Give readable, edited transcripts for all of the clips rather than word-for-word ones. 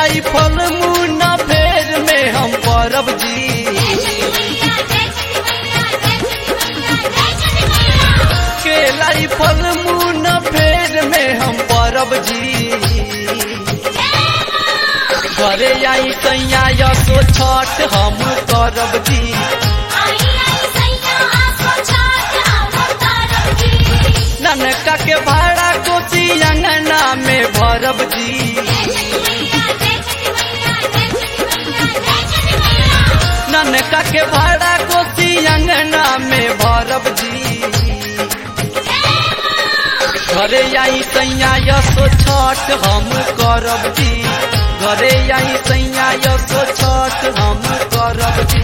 लाई फल मुना फेर में हम परब जी। के लाई फल मुना फेर में हम परब जी। घरे आई सैया यसो छठ हम करब जी। ननका के भाड़ा कोसी अंगना में भरब जी। ननका के भाड़ा कोसी अंगना में भरब जी। घरे आई सैया यसो छठ हम करब जी। घरे आई सैया यसो छठ हम करब जी।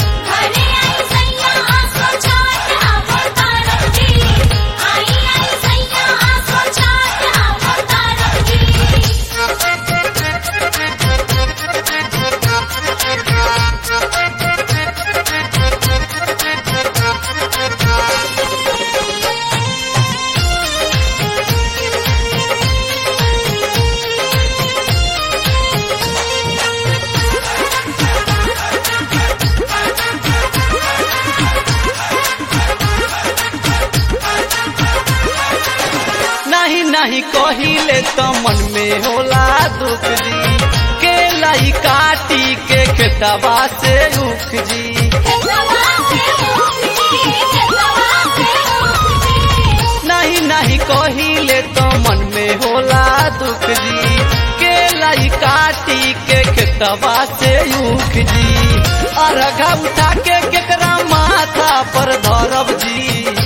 नहीं कहिले तो मन में होला दुख जी। के लाई काटी के खेतवा से उख जी। नहीं कहिले तो मन में होला दुख जी। के लाई काटी के खेतवा से उख जी। अर्घा उठा के केकरा माथा पर धरब जी।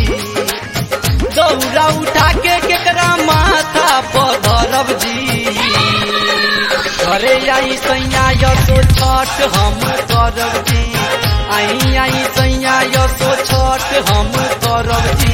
दौरा उठा के केकरा माथा पर धरब जी। घरे आई सैया यसो छठ हम करब जी। आई सैया यसो छठ हम करब जी।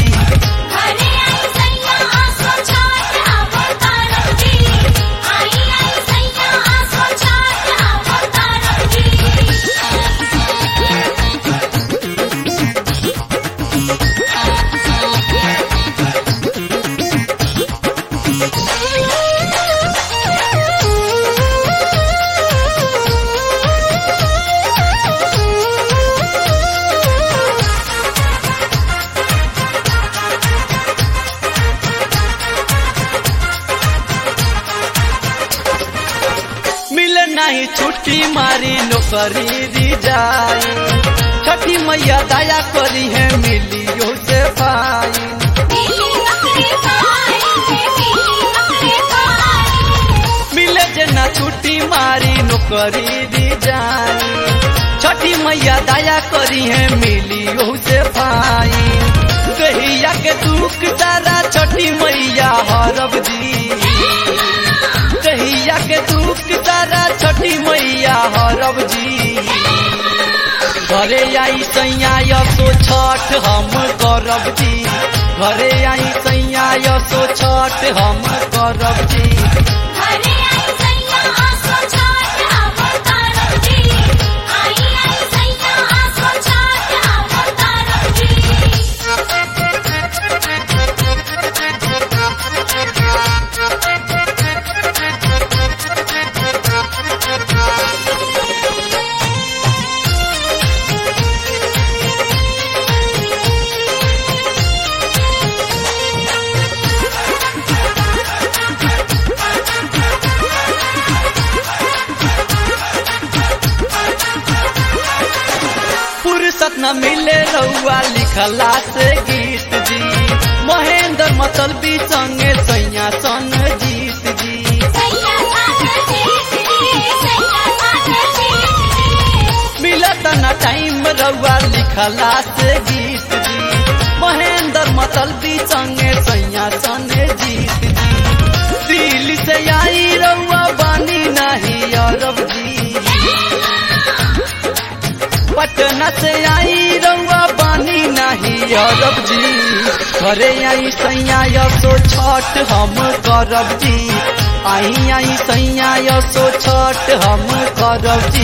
नहीं छुट्टी मारी नौकरी दी जाए। छठी मैया दया करी है मिलियो से पाई। मिले जना छुट्टी मारी नौकरी दी जाए। छठी मैया दया करी है मिलियो से पाई। कहिया के दुख सारा छठी मैया हरब जी। कहिया के दुख सारा छठी मैया हरब जी। घरे आई सैया यसो छठ हम करब जी। घरे आई सैया यसो छठ हम करब जी। फुर्सत न मिले रउआ लिखला से गीत जी। महेंद्र मतलबी संगे सैया सन जीत जी। मिलत न टाइम रउआ लिखला से गीत जी। महेंद्र मतलबी संगे सैया सन जीत जी। दिल्ली से आई रउआ बानी नहीं अरब जी। पटना से आई रउआ बानी नहीं अरब जी। घरे आई सैया यसो छठ हम करब जी। आई सैया यसो छठ हम करब जी।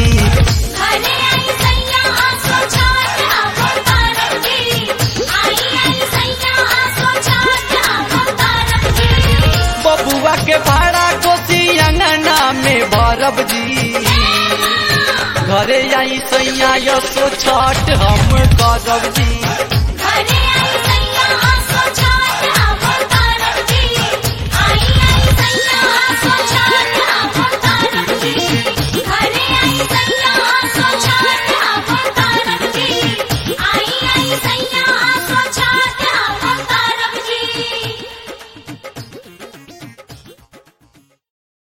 बबुआ के भाड़ा कोसी अंगना में भरब जी। जाई सैया यो सो छठ हम करब जी।